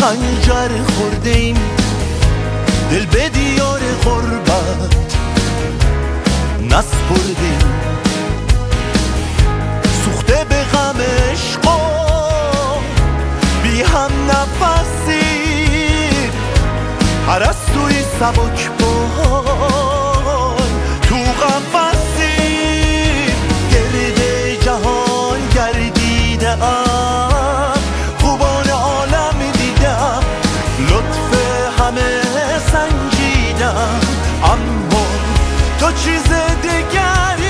خنجر خورده ایم دل به دیار غربت نسپرده ایم، سوخته به غم عشق بی هم نفسیم، پرستوی سبک بال تو قفسیم. گرد جهان گردیدم، خوبان عالم دیدم، لطف همه سنجیدم، اما تو چیز دیگری.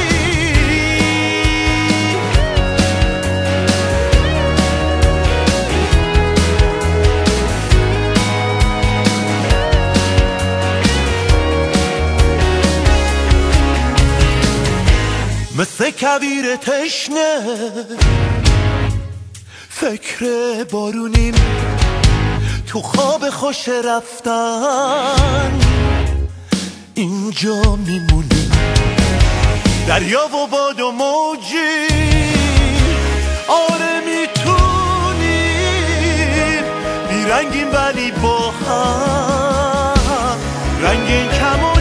مثل کویر تشنه فکر بارونیم، تو خواب خوش رفتن اینجا میمونیم. دریا و باد و موجی آره میتونیم، بیرنگیم ولی با هم رنگین کمونیم.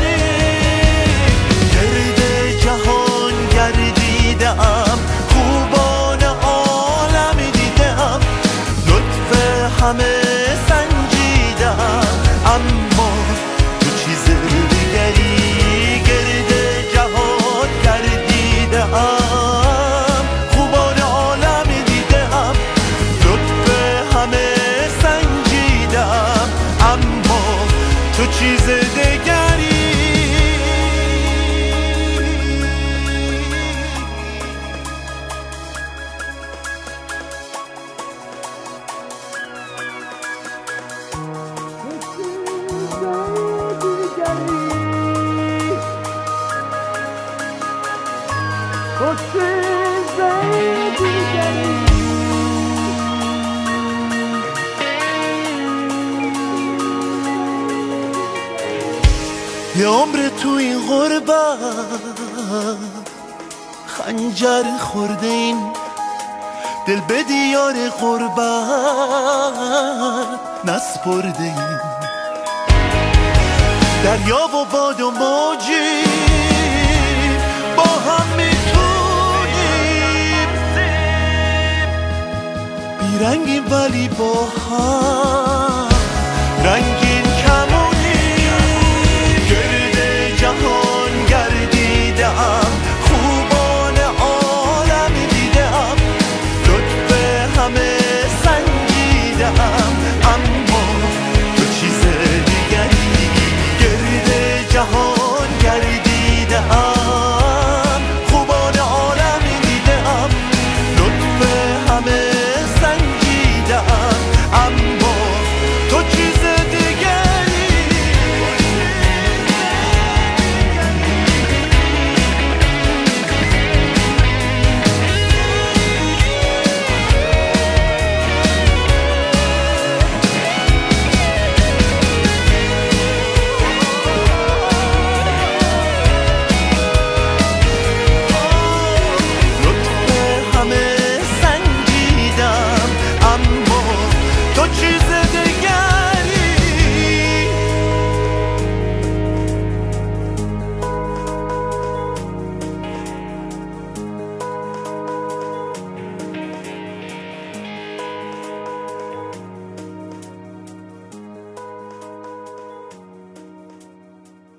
گرد جهان گردیدم، خوبان عالم دیدم، لطف همه سنجیدم، اما تو چیز دیگری. گرد جهان گردیدم، خوبان عالم دیدم، لطف همه سنجیدم، اما تو چیز دیگری. یه عمر تو این غربت خنجر خورده این دل به دیار غربت نسپرده این. دریا و باد و موجی با هم میتونیم، بیرنگیم ولی با هم رنگ